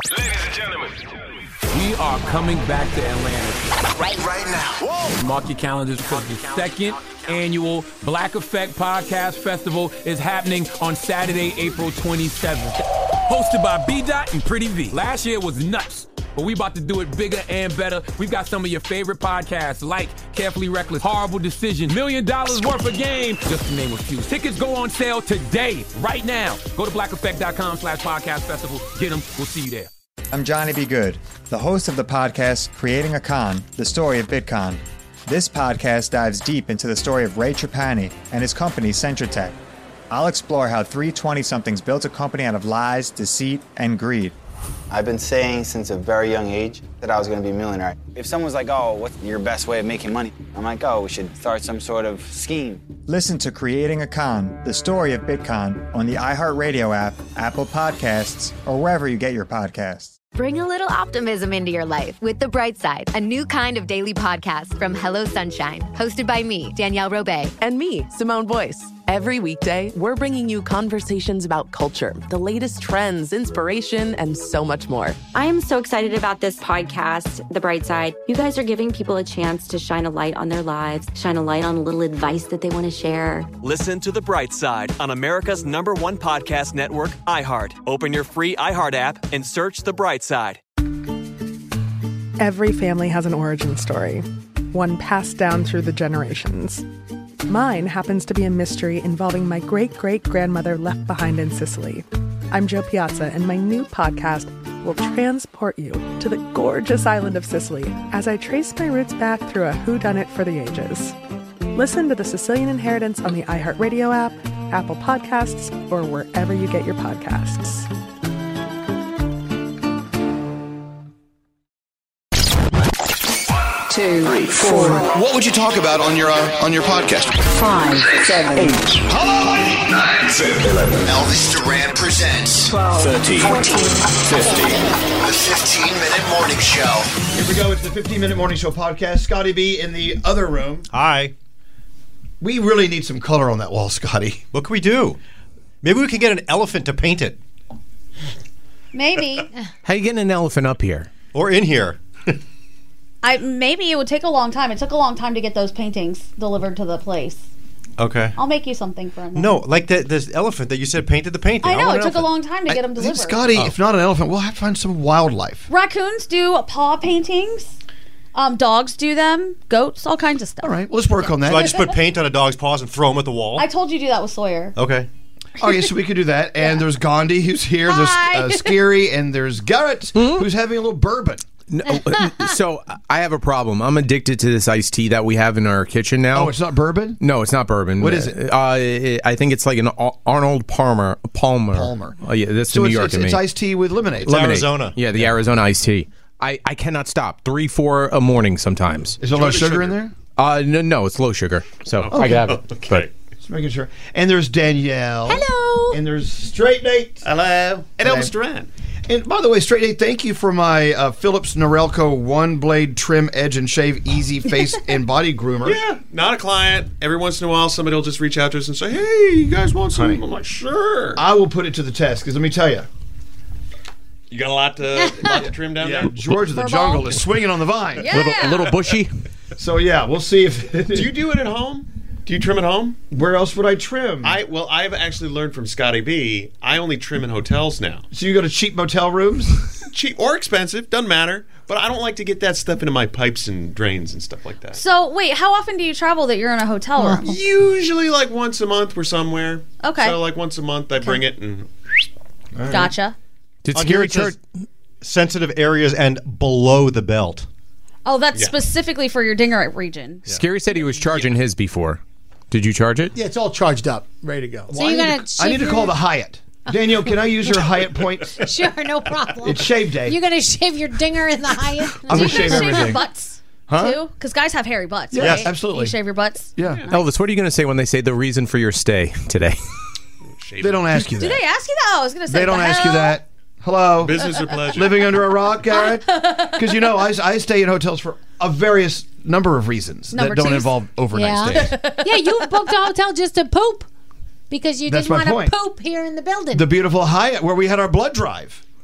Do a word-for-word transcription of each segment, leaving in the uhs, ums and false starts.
Ladies and gentlemen, we are coming back to Atlanta. Right, right now. Whoa. Mark your calendars because the second annual Black Effect Podcast Festival is happening on Saturday, April twenty-seventh. Hosted by B-Dot and Pretty V. Last year was nuts, but we about to do it bigger and better. We've got some of your favorite podcasts like Carefully Reckless, Horrible Decision, Million Dollars Worth of Game, just to name a few. Tickets go on sale today, right now. Go to blackeffect.com slash podcast festival. Get them. We'll see you there. I'm Johnny B. Good, the host of the podcast Creating a Con, the story of Bitcoin. This podcast dives deep into the story of Ray Trapani and his company Centratech. I'll explore how three twenty-somethings built a company out of lies, deceit, and greed. I've been saying since a very young age that I was going to be a millionaire. If someone's like, oh, what's your best way of making money? I'm like, oh, we should start some sort of scheme. Listen to Creating a Con, the story of Bitcoin on the iHeartRadio app, Apple Podcasts, or wherever you get your podcasts. Bring a little optimism into your life with The Bright Side, a new kind of daily podcast from Hello Sunshine, hosted by me, Danielle Robay. And me, Simone Boyce. Every weekday, we're bringing you conversations about culture, the latest trends, inspiration, and so much more. I am so excited about this podcast, The Bright Side. You guys are giving people a chance to shine a light on their lives, shine a light on a little advice that they want to share. Listen to The Bright Side on America's number one podcast network, iHeart. Open your free iHeart app and search The Bright Side. Every family has an origin story, one passed down through the generations. Mine happens to be a mystery involving my great-great-grandmother left behind in Sicily. I'm Joe Piazza, and my new podcast will transport you to the gorgeous island of Sicily as I trace my roots back through a whodunit for the ages. Listen to The Sicilian Inheritance on the iHeartRadio app, Apple Podcasts, or wherever you get your podcasts. Two, three, four. What would you talk about on your uh, on your podcast? Five, seven, eight. Hello, nine, ten, eleven. Elvis Duran presents twelve, thirteen, fourteen, fifteen. The fifteen-minute morning show. Here we go. It's the fifteen-minute morning show podcast. Scotty B in the other room. Hi. We really need some color on that wall, Scotty. What can we do? Maybe we can get an elephant to paint it. Maybe. How you getting an elephant up here? Or in here? I maybe it would take a long time. It took a long time to get those paintings delivered to the place. Okay. I'll make you something for him. No, like the, this elephant that you said painted the painting. I know, I it took elephant. a long time to get them delivered. Scotty, Oh. if not an elephant, we'll have to find some wildlife. Raccoons do paw paintings. Um, dogs do them. Goats, all kinds of stuff. All right, well, let's work on that. So I just put paint on a dog's paws and throw him at the wall? I told you to do that with Sawyer. Okay. Okay, so we could do that. And there's Gandhi, who's here. Hi. There's uh, Scary, and there's Garrett, who's having a little bourbon. No, so I have a problem. I'm addicted to this iced tea that we have in our kitchen now. Oh, it's not bourbon? No, it's not bourbon. What is it? Uh, it I think it's like an Arnold Palmer. Palmer. Palmer. Oh yeah, that's So the New it's, York it's, in it's me. iced tea with lemonade. It's Lemonade. Arizona. Yeah, the Arizona iced tea. I, I cannot stop. Three, four a morning sometimes. Is there a lot of sugar, in there? Uh, no, no, it's low sugar. So Okay. I can have it. Okay. Just making sure. And there's Danielle. Hello. And there's Straight Nate. Hello. And Hello. Elvis Duran. And by the way, Straight Nate, thank you for my uh, Philips Norelco one blade trim, edge, and shave easy face and body groomer. Yeah, not a client. Every once in a while, somebody will just reach out to us and say, "Hey, you guys want some?" Honey. I'm like, "Sure." I will put it to the test because let me tell you, You got a lot to, lot to trim down yeah, there. George of the Furball. Jungle is swinging on the vine. Yeah. Little, a little bushy. So yeah, we'll see if. Do you do it at home? Do you trim at home? Where else would I trim? I well, I've actually learned from Scotty B. I only trim in hotels now. so you go to cheap motel rooms? Cheap or expensive, doesn't matter. But I don't like to get that stuff into my pipes and drains and stuff like that. So, wait, how often do you travel that you're in a hotel room? Usually, like once a month, we're somewhere. Okay. So, like once a month, I bring it and. Gotcha. Did On Scary here it says chart? sensitive areas and below the belt. Oh, that's Yeah. specifically for your dinger region. Scary said he was charging his before. Did you charge it? Yeah, it's all charged up, ready to go. So you're I gonna need to, I need to shave call your- the Hyatt. Danielle, can I use your Hyatt points? Sure, no problem. It's shave day. You're gonna shave your dinger in the Hyatt? I'm Do gonna you shave guys shave your everything. butts Huh? too? Because guys have hairy butts. Yes, right? absolutely. You shave your butts. Yeah. Elvis, what are you going to say when they say the reason for your stay today? They don't ask you Do that. they ask you that? Oh, I was gonna say. They don't the ask you hell? that. Hello. Business or pleasure? Living under a rock, Garrett? Because, you know, I, I stay in hotels for a various number of reasons Number that don't twos? involve overnight Yeah. stays. Yeah, you booked a hotel just to poop because you That's didn't my want point. to poop here in the building. The beautiful Hyatt where we had our blood drive.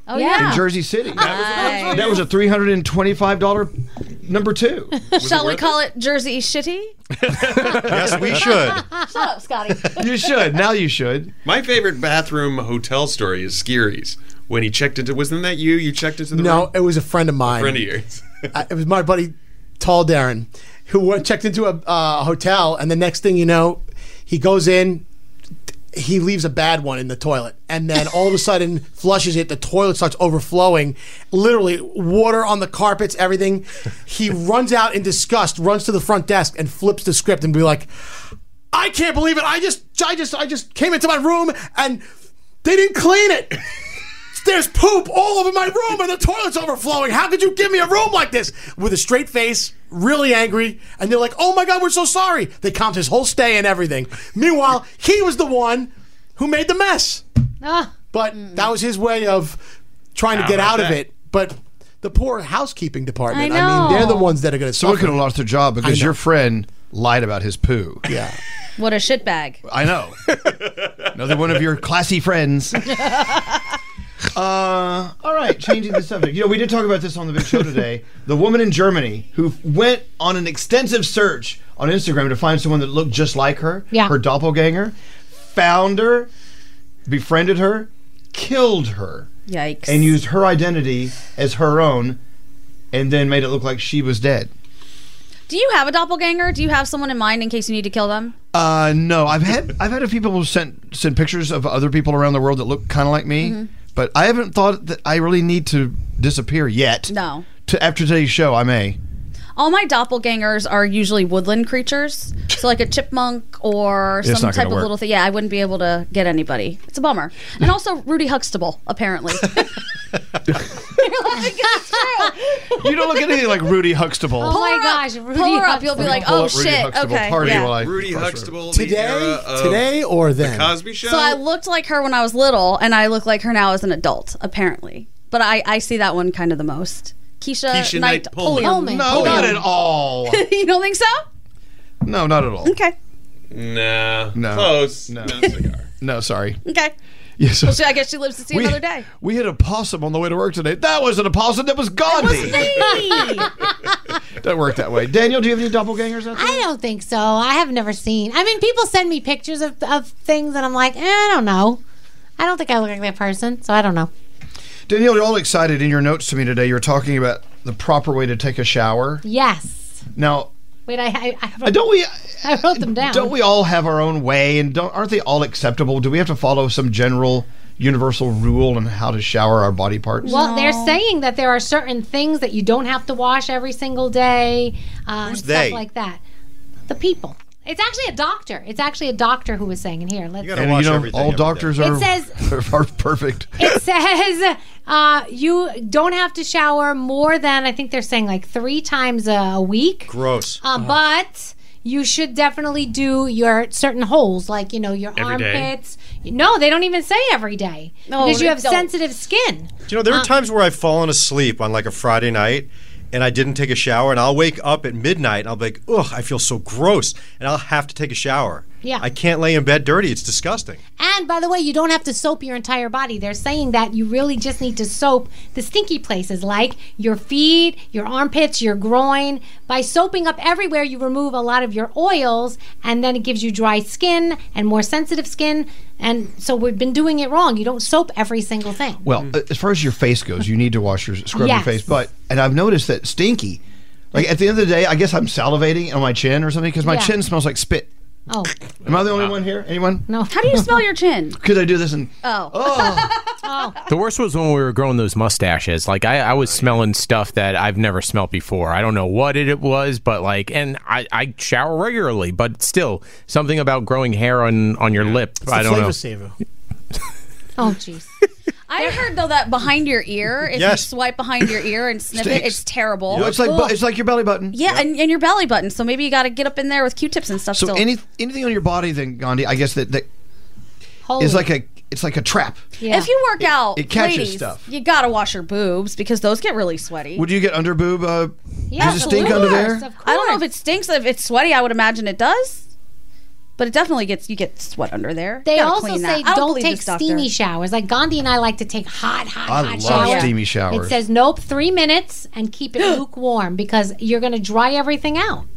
Oh, yeah. in Jersey City. Nice. That was a three hundred twenty-five dollars number two. Shall we call it Jersey Shitty? Yes, we should. Shut up, Scotty. You should. Now you should. My favorite bathroom hotel story is Skiri's. When he checked into, wasn't that you? You checked into the No, room? it was a friend of mine. A friend of yours. I, it was my buddy, Tall Darren, who went, checked into a uh, hotel, and the next thing you know, he goes in, he leaves a bad one in the toilet, and then all of a sudden flushes it. The toilet starts overflowing, literally water on the carpets, everything. He runs out in disgust, runs to the front desk, and flips the script and be like, "I can't believe it! I just, I just, I just came into my room and they didn't clean it." There's poop all over my room and the toilet's overflowing. How could you give me a room like this? With a straight face, really angry, and they're like, "Oh my God, we're so sorry." They count his whole stay and everything. Meanwhile, he was the one who made the mess. Ah. But that was his way of trying How to get about out of that? it. But the poor housekeeping department, I I, mean, they're the know. ones that are going to Someone suffer. could have lost their job because I know. your friend lied about his poo. Yeah. What a shitbag. I know. Another one of your classy friends. Uh, all right, changing the subject. You know, we did talk about this on the big show today. The woman in Germany who went on an extensive search on Instagram to find someone that looked just like her, Yeah. her doppelganger, found her, befriended her, killed her, Yikes. and used her identity as her own, and then made it look like she was dead. Do you have a doppelganger? Do you have someone in mind in case you need to kill them? Uh, no, I've had I've had a few people send send pictures of other people around the world that look kind of like me, Mhm. but I haven't thought that I really need to disappear yet. No. To, after today's show, I may. All my doppelgangers are usually woodland creatures. So like a chipmunk or It's some not type gonna of work. little thing. Yeah, I wouldn't be able to get anybody. It's a bummer. And also Rudy Huxtable, apparently. You don't look anything like Rudy Huxtable. Oh my gosh, Rudy Pull her up. You'll be Huxtable. like, Pull oh up Rudy shit. Huxtable Okay. party yeah. while I Rudy cross her. Huxtable, Today? the era of Today or then? The Cosby Show? So I looked like her when I was little, and I look like her now as an adult, apparently. But I, I see that one kind of the most. Keisha, Keisha Knight Knight Pullman. Pullman. No, not at all. You don't think so? No, not at all. Okay. Nah. No. Close. No. No cigar. No, sorry. Okay. Yes. Well, she, I guess she lives to see we, another day. we hit a possum on the way to work today. That wasn't a possum. That was Gandhi. Doesn't work that way. Daniel, do you have any doppelgangers out there? I don't think so. I have never seen. I mean, people send me pictures of, of things, and I'm like, eh, I don't know. I don't think I look like that person, so I don't know. Danielle, you're all excited in your notes to me today. You're talking about the proper way to take a shower. Yes. Now, Wait, I I, I, uh, wrote, don't we I wrote them down. don't we all have our own way, and don't aren't they all acceptable? Do we have to follow some general universal rule on how to shower our body parts? Well, they're saying that there are certain things that you don't have to wash every single day, uh, and Who's they? stuff like that. The people. It's actually a doctor. It's actually a doctor who was saying it here. Let's. You gotta and wash you know, everything all every doctors day. are, It says- are perfect. It says uh, you don't have to shower more than, I think they're saying like three times a week. Gross. Uh, But you should definitely do your certain holes, like, you know, your Every day? armpits. No, they don't even say every day. No, because you they have don't. sensitive skin. Do you know, there are Uh, times where I've fallen asleep on like a Friday night and I didn't take a shower, and I'll wake up at midnight and I'll be like, ugh, I feel so gross, and I'll have to take a shower. Yeah. I can't lay in bed dirty. It's disgusting. And by the way, you don't have to soap your entire body. They're saying that you really just need to soap the stinky places like your feet, your armpits, your groin. By soaping up everywhere, you remove a lot of your oils, and then it gives you dry skin and more sensitive skin. And so we've been doing it wrong. You don't soap every single thing. Well, uh, as far as your face goes, you need to wash your scrub Yes. your face. But and I've noticed that stinky. Like at the end of the day, I guess I'm salivating on my chin or something because my Yeah. chin smells like spit. Oh, Am I the only one here? Anyone? no. How do you smell your chin? Could I do this and Oh. Oh, The worst was when we were growing those mustaches. Like I, I was smelling stuff that I've never smelled before. I don't know what it was, but like, and I, I shower regularly, but still, something about growing hair on on your lip. It's I the don't flavor know. saver. oh, jeez. I heard though that behind your ear, if Yes. you swipe behind your ear and sniff it, Stinks. it's terrible. Well, it's like bu- it's like your belly button. Yeah, and, and your belly button. So maybe you got to get up in there with Q-tips and stuff. So still. any anything on your body, then Gandhi, I guess that that Holy. is like a it's like a trap. Yeah. If you work out, it catches ladies, stuff. you got to wash your boobs because those get really sweaty. Would you get under boob? Uh, Yeah, does it stink of under course, there? of I don't know if course. it stinks. If it's sweaty, I would imagine it does. but it definitely gets you get sweat under there. They You gotta also clean say that. I don't believe take this doctor. steamy showers. Like Gandhi and I like to take hot, hot, I hot love showers. steamy showers. It says nope, three minutes and keep it lukewarm because you're going to dry everything out.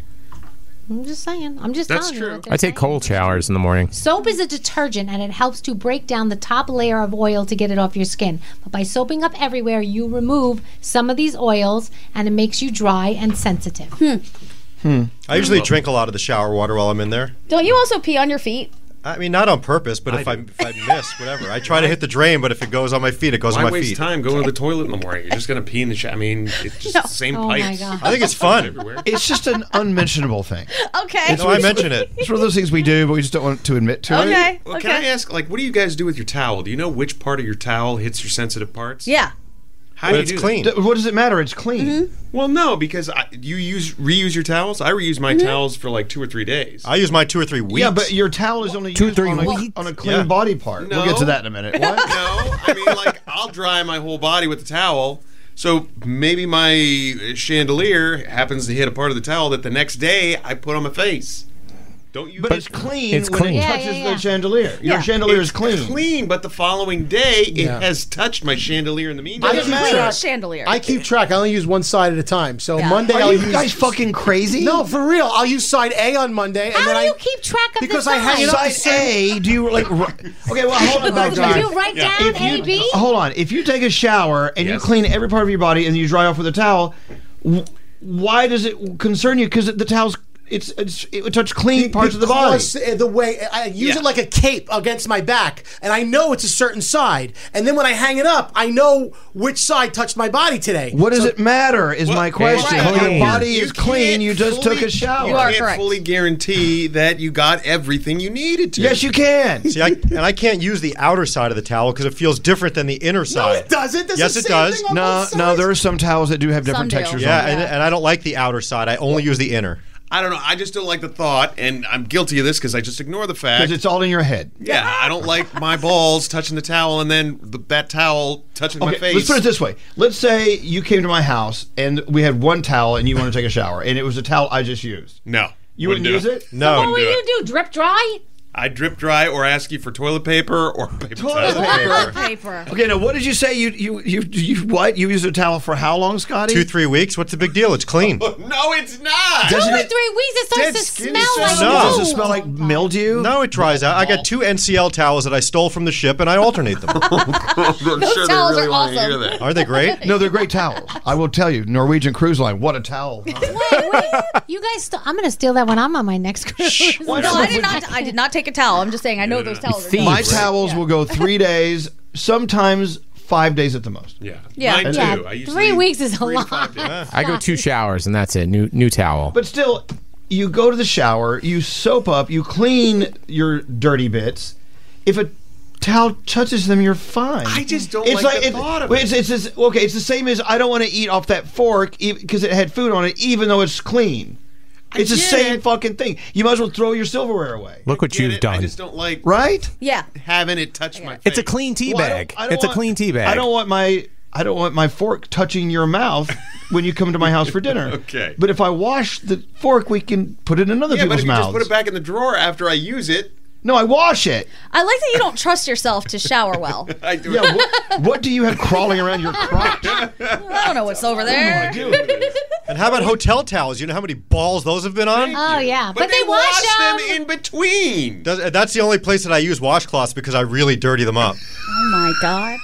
I'm just saying. I'm just That's telling you. true. what they're I take cold showers in the morning. Soap is a detergent and it helps to break down the top layer of oil to get it off your skin. But by soaping up everywhere, you remove some of these oils and it makes you dry and sensitive. Hmm. Hmm. I usually drink a lot of the shower water while I'm in there. Don't you also pee on your feet? I mean, not on purpose, but if I if I miss, whatever. I try to hit the drain, but if it goes on my feet, it goes Why on my waste feet. time going to the toilet in the morning? You're just going to pee in the shower. I mean, it's just No. the same Oh my pipes. God. I think it's fun. It's just an unmentionable thing. Okay. No, I mention it. It's one of those things we do, but we just don't want to admit to it. Okay. Well, okay. can I ask, like, what do you guys do with your towel? Do you know which part of your towel hits your sensitive parts? Yeah. How But do you it's do that? clean. D- What does it matter? It's clean. Mm-hmm. Well, no, because I, you use reuse your towels. I reuse my towels for like two or three days. I use mine two or three weeks. Yeah, but your towel is only Two, used three on, a, weeks? on a clean Yeah. body part. We'll get to that in a minute. What? No, I mean, like, I'll dry my whole body with the towel. So maybe my chandelier happens to hit a part of the towel that the next day I put on my face. Don't you? But it's clean it's when clean. it Yeah, touches yeah, yeah. the chandelier. Your chandelier is It's clean. clean, but the following day it Yeah. has touched my chandelier in the I meantime. keep Clean track. chandelier. I keep track. I only use one side at a time. So Yeah. Monday Are I'll you use. guys fucking crazy? No, for real. I'll use side A on Monday, How and then do I you keep track of because the I hang it up the Side same. A, do you like? r- Okay, well, hold on. Oh back my to God. you. You write down If you- A, B? Hold on. If you take a shower and you Yes. clean every part of your body and you dry off with a towel, w- why does it concern you? Because the towel's it's, it's it would touch clean parts of the body. Because, uh, the way I use Yeah. it like a cape against my back, and I know it's a certain side. And then when I hang it up, I know which side touched my body today. What does So- it matter? Is my question. Right. Your body You is clean. can't You just fully- took a shower. You You are can't correct. fully guarantee that you got everything you needed to. Yes, you can. See, I, and I can't use the outer side of the towel because it feels different than the inner No, side. it doesn't. There's Yes, the it same does. thing on No, both no, sides. there are some towels that do have different Some do. textures. Yeah, on them. and, and I don't like the outer side. I only use the inner. I don't know. I just don't like the thought, and I'm guilty of this because I just ignore the fact. Because it's all in your head. Yeah, I don't like my balls touching the towel and then the, that towel touching my Okay, face. let's put it this way. Let's say you came to my house and we had one towel and you want to take a shower, and it was a towel I just used. No. You wouldn't do use it? No. What will do you do? Drip dry? I drip dry or ask you for toilet paper or paper Toilet towel. paper. Paper. Okay, now what did you say? You you you you what? You use a towel for how long, Scotty? Two, three weeks. What's the big deal? It's clean. No, it's not. Two Doesn't or it- three weeks, it starts Dead to skin smell is like so- No. Does poo. it smell like mildew? No, it dries out. I got two N C L towels that I stole from the ship, and I alternate them. I'm sure they towels really are want to awesome. hear that. Are they great? No, they're great towels. I will tell you, Norwegian Cruise Line, what a towel. Wait, wait. You guys, st- I'm going to steal that when I'm on my next cruise. No, I did not. I did not take a towel. I'm just saying. I know those towels are. Thieves. My Right. towels will go three days, sometimes five days at the most. Yeah. Yeah. Mine too. Yeah, I usually three weeks is a three to lot. five days. I go two showers and that's it. New new towel. But still, you go to the shower, you soap up, you clean your dirty bits. If a towel touches them, you're fine. I just don't It's like, like the it- thought of wait, it. It's, it's, it's okay. It's the same as I don't want to eat off that fork because it had food on it, even though it's clean. It's the get same it. fucking thing. You might as well throw your silverware away, Look what Get you've it? done. I just don't like right? Yeah. having it touch my face. It's a clean tea Well, I bag. don't- I don't It's a want- clean tea bag. I don't want my I don't want my fork touching your mouth when you come to my house for dinner. Okay. But if I wash the fork, we can put it in other Yeah, but people's if you mouths. just put it back in the drawer after I use it, No, I wash it. I like that you don't trust yourself to shower well. I do Yeah, it. what, what do you have crawling around your crotch? I don't know what's over there. And how about hotel towels? You know how many balls those have been on? Oh, yeah. But, But, they, they wash, wash them. them in between. Does- That's the only place that I use washcloths because I really dirty them up. Oh my god.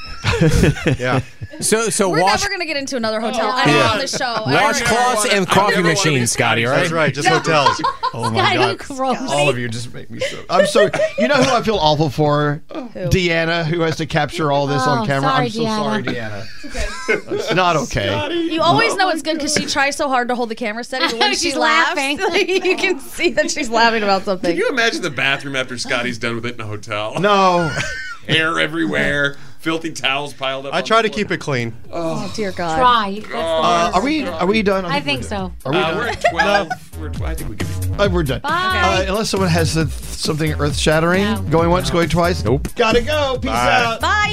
Yeah. So so We're wash never gonna get into another hotel. I Yeah. on this show. I washcloths already- and I coffee never wanna machines, be Scotty. Right? That's right. Just hotels. Oh my Scotty, god! gross. All of you just make me so. I'm so. You know who I feel awful for? Deanna, who has to capture all this Oh, on camera. sorry, I'm so Deanna. sorry, Deanna. It's not okay. You always know it's good because she tries so hard to hold the camera steady, but when She's she laughs, laughing. you can see that she's laughing about something. Can you imagine the bathroom after Scotty's done with it in a hotel? No. Hair everywhere, filthy towels piled up. I on try the to floor. keep it clean. Oh dear God. Try. That's the Uh, worst. are we? Are we done? I think so. Are we Uh, done? we're at twelve. We're at twelve. I think we can be. Uh, we're done. Bye. Uh, unless someone has uh, something earth-shattering, No. going once, going twice. Nope. Gotta go. Peace Bye. out. Bye.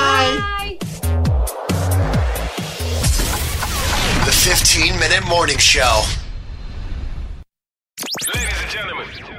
Bye. The fifteen minute morning show. Ladies and gentlemen,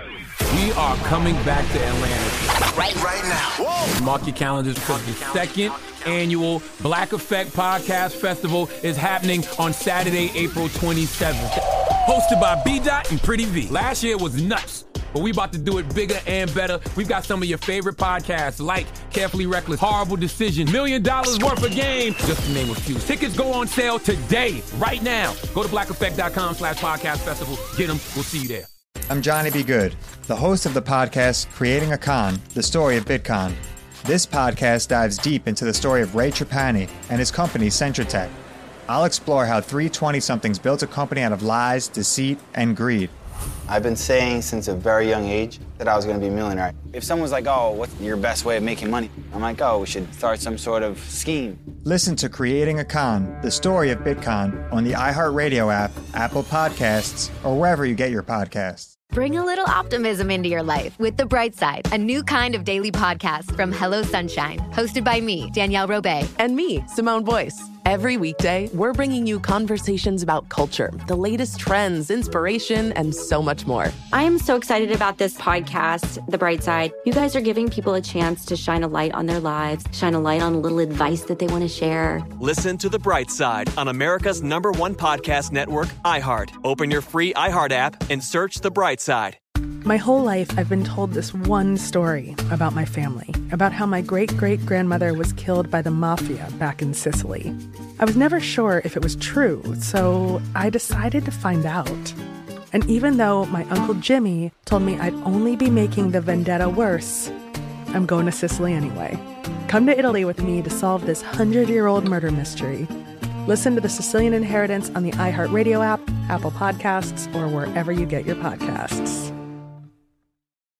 We are coming back to Atlanta. Right, right now. Whoa. Mark your calendars because the second annual Black Effect Podcast Festival is happening on Saturday, April twenty-seventh. Hosted by B Dot and Pretty V. Last year was nuts, but we about to do it bigger and better. We've got some of your favorite podcasts like Carefully Reckless, Horrible Decision, Million Dollars Worth of Game, just to name a few. Tickets go on sale today, right now. Go to black effect dot com slash podcast festival. Get them. We'll see you there. I'm Johnny B. Good, the host of the podcast Creating a Con, the story of Bitcon. This podcast dives deep into the story of Ray Trapani and his company Centratech. I'll explore how three twenty-somethings built a company out of lies, deceit, and greed. I've been saying since a very young age that I was going to be a millionaire. If someone's like, oh, what's your best way of making money? I'm like, oh, we should start some sort of scheme. Listen to Creating a Con, the story of Bitcon on the iHeartRadio app, Apple Podcasts, or wherever you get your podcasts. Bring a little optimism into your life with The Bright Side, a new kind of daily podcast from Hello Sunshine, hosted by me, Danielle Robay. And me, Simone Boyce. Every weekday, we're bringing you conversations about culture, the latest trends, inspiration, and so much more. I am so excited about this podcast, The Bright Side. You guys are giving people a chance to shine a light on their lives, shine a light on a little advice that they want to share. Listen to The Bright Side on America's number one podcast network, iHeart. Open your free iHeart app and search The Bright Side. My whole life, I've been told this one story about my family, about how my great-great-grandmother was killed by the mafia back in Sicily. I was never sure if it was true, so I decided to find out. And even though my Uncle Jimmy told me I'd only be making the vendetta worse, I'm going to Sicily anyway. Come to Italy with me to solve this hundred-year-old murder mystery. Listen to The Sicilian Inheritance on the iHeartRadio app, Apple Podcasts, or wherever you get your podcasts.